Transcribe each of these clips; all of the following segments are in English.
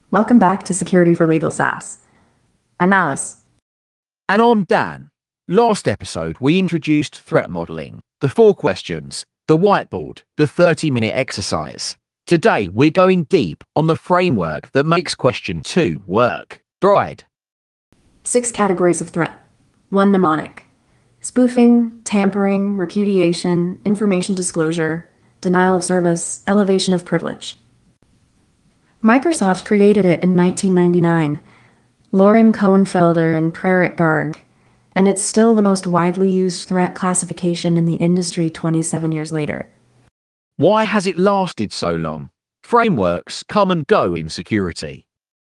Welcome back to Security for Legal SaaS. I'm Alice. And I'm Dan. Last episode, we introduced threat modeling, the 4 questions, the whiteboard, the 30-minute exercise. Today, we're going deep on the framework that makes question 2 work. Bride. 6 categories of threat. 1 mnemonic. Spoofing, tampering, repudiation, information disclosure, denial of service, elevation of privilege. Microsoft created it in 1999. Lauren Cohenfelder and Prerit Garg, and it's still the most widely used threat classification in the industry 27 years later. Why has it lasted so long? Frameworks come and go in security.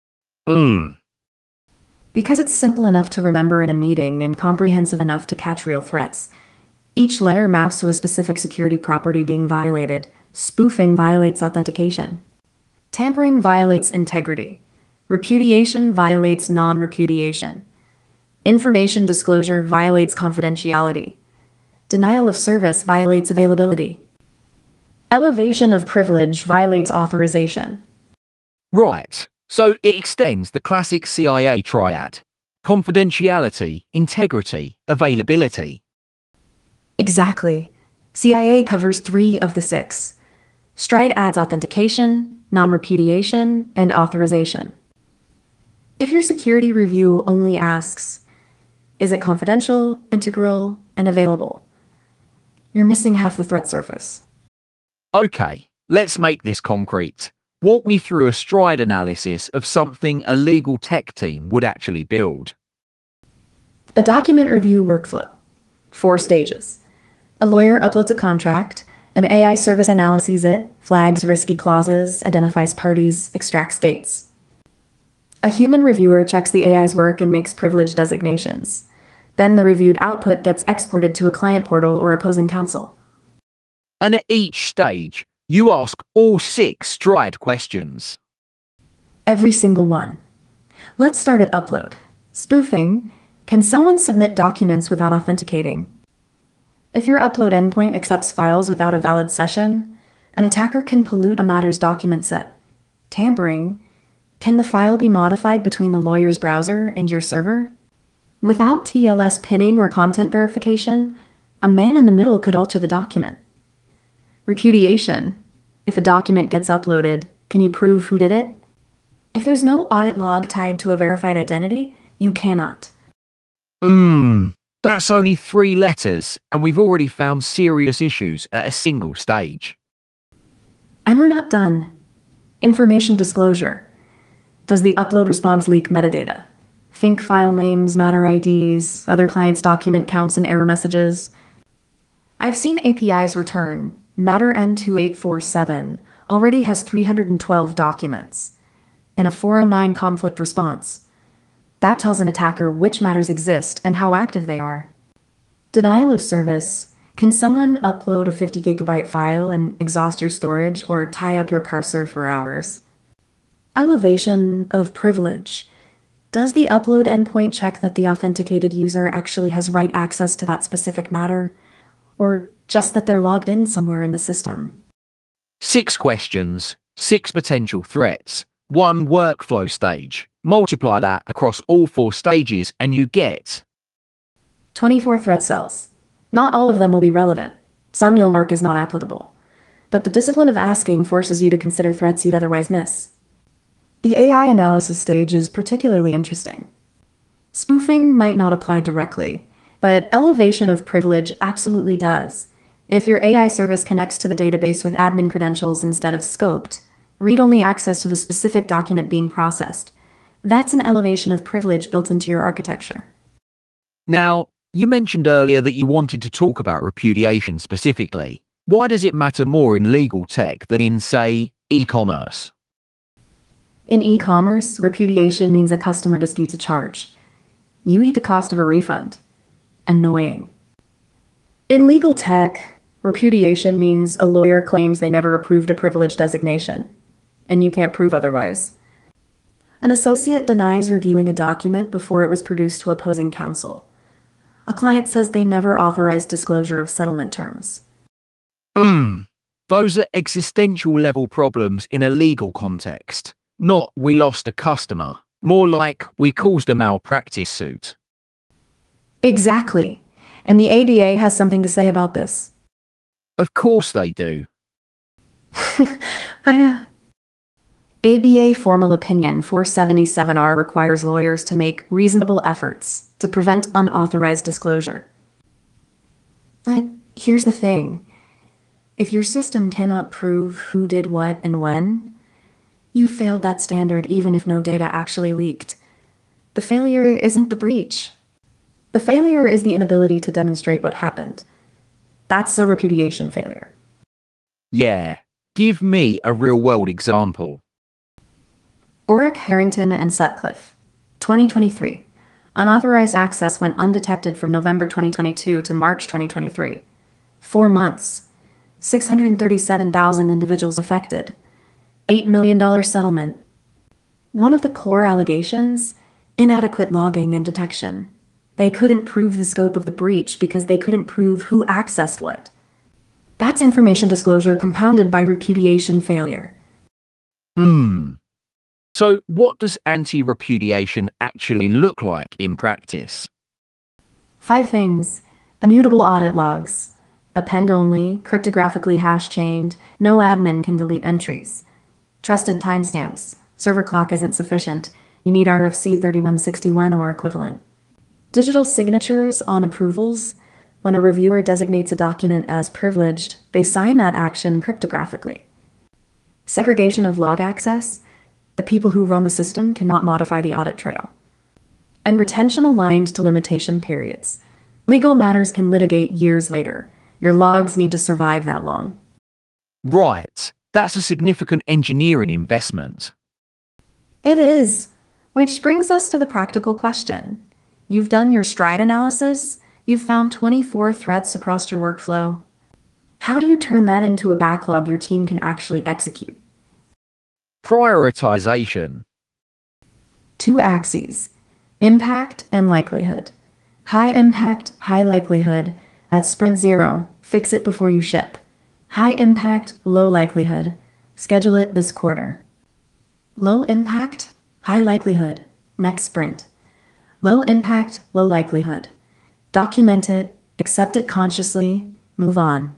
Because it's simple enough to remember in a meeting and comprehensive enough to catch real threats. Each letter maps to a specific security property being violated. Spoofing violates authentication. Tampering violates integrity. Repudiation violates non-repudiation. Information disclosure violates confidentiality. Denial of service violates availability. Elevation of privilege violates authorization. Right. So it extends the classic CIA triad: confidentiality, integrity, availability. Exactly. CIA covers 3 of the 6. Stride adds authentication, non-repudiation, and authorization. If your security review only asks, is it confidential, integral, and available? You're missing half the threat surface. Okay, let's make this concrete. Walk me through a stride analysis of something a legal tech team would actually build. A document review workflow. 4 stages. A lawyer uploads a contract. An AI service analyzes it, flags risky clauses, identifies parties, extracts dates. A human reviewer checks the AI's work and makes privilege designations. Then the reviewed output gets exported to a client portal or opposing counsel. And at each stage, you ask all 6 stride questions. Every single one. Let's start at upload. Spoofing. Can someone submit documents without authenticating? If your upload endpoint accepts files without a valid session, an attacker can pollute a matter's document set. Tampering. Can the file be modified between the lawyer's browser and your server? Without TLS pinning or content verification, a man in the middle could alter the document. Repudiation. If a document gets uploaded, can you prove who did it? If there's no audit log tied to a verified identity, you cannot. That's only 3 letters, and we've already found serious issues at a single stage. And we're not done. Information disclosure. Does the upload response leak metadata? Think file names, matter IDs, other clients' document counts, and error messages. I've seen APIs return. Matter N2847 already has 312 documents and a 409 conflict response. That tells an attacker which matters exist and how active they are. Denial of service. Can someone upload a 50 gigabyte file and exhaust your storage or tie up your parser for hours? Elevation of privilege. Does the upload endpoint check that the authenticated user actually has write access to that specific matter, or just that they're logged in somewhere in the system? 6 questions, 6 potential threats, 1 workflow stage. Multiply that across all 4 stages and you get 24 threat cells. Not all of them will be relevant. Some you'll mark as not applicable. But the discipline of asking forces you to consider threats you'd otherwise miss. The AI analysis stage is particularly interesting. Spoofing might not apply directly, but elevation of privilege absolutely does. If your AI service connects to the database with admin credentials instead of scoped, read-only access to the specific document being processed, that's an elevation of privilege built into your architecture. Now, you mentioned earlier that you wanted to talk about repudiation specifically. Why does it matter more in legal tech than in, say, e-commerce? In e-commerce, repudiation means a customer disputes a charge. You eat the cost of a refund. Annoying. In legal tech, repudiation means a lawyer claims they never approved a privilege designation, and you can't prove otherwise. An associate denies reviewing a document before it was produced to opposing counsel. A client says they never authorized disclosure of settlement terms. Those are existential level problems in a legal context. Not we lost a customer. More like we caused a malpractice suit. Exactly. And the ADA has something to say about this. Of course they do. ABA Formal Opinion 477R requires lawyers to make reasonable efforts to prevent unauthorized disclosure. But here's the thing. If your system cannot prove who did what and when, you failed that standard even if no data actually leaked. The failure isn't the breach. The failure is the inability to demonstrate what happened. That's a repudiation failure. Yeah. Give me a real-world example. Oric, Harrington, and Sutcliffe, 2023. Unauthorized access went undetected from November 2022 to March 2023. 4 months. 637,000 individuals affected. $8 million settlement. One of the core allegations? Inadequate logging and detection. They couldn't prove the scope of the breach because they couldn't prove who accessed what. That's information disclosure compounded by repudiation failure. So what does anti-repudiation actually look like in practice? 5 things. Immutable audit logs. Append only, cryptographically hash-chained, no admin can delete entries. Trusted timestamps. Server clock isn't sufficient. You need RFC 3161 or equivalent. Digital signatures on approvals. When a reviewer designates a document as privileged, they sign that action cryptographically. Segregation of log access. The people who run the system cannot modify the audit trail. And retention aligned to limitation periods. Legal matters can litigate years later. Your logs need to survive that long. Right. That's a significant engineering investment. It is. Which brings us to the practical question. You've done your stride analysis. You've found 24 threats across your workflow. How do you turn that into a backlog your team can actually execute? Prioritization. 2 axes. Impact and likelihood. High impact, high likelihood. At sprint 0, fix it before you ship. High impact, low likelihood. Schedule it this quarter. Low impact, high likelihood. Next sprint. Low impact, low likelihood. Document it, accept it consciously, move on.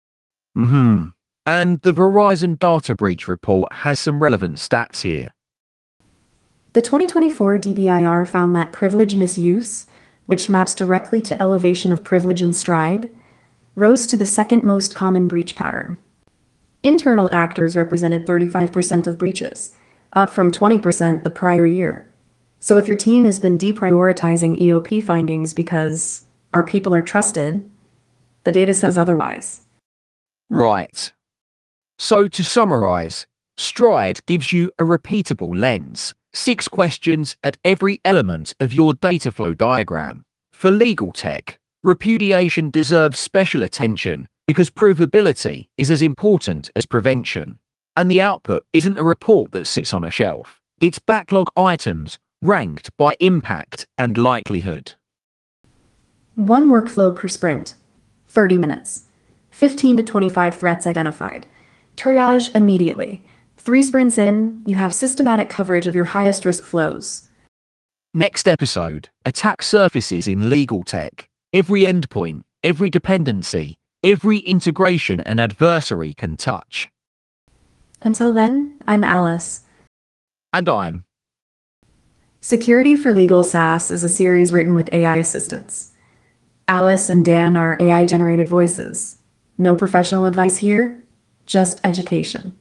And the Verizon data breach report has some relevant stats here. The 2024 DBIR found that privilege misuse, which maps directly to elevation of privilege in Stride, rose to the second most common breach pattern. Internal actors represented 35% of breaches, up from 20% the prior year. So if your team has been deprioritizing EOP findings because our people are trusted, the data says otherwise. Right. So to summarize, Stride gives you a repeatable lens, 6 questions at every element of your data flow diagram. For legal tech, repudiation deserves special attention because provability is as important as prevention. And the output isn't a report that sits on a shelf. It's backlog items ranked by impact and likelihood. 1 workflow per sprint. 30 minutes. 15 to 25 threats identified. Triage immediately. 3 sprints in, you have systematic coverage of your highest risk flows. Next episode, attack surfaces in legal tech. Every endpoint, every dependency, every integration an adversary can touch. Until then, I'm Alice. And I'm. Security for Legal SaaS is a series written with AI assistants. Alice and Dan are AI-generated voices. No professional advice here, just education.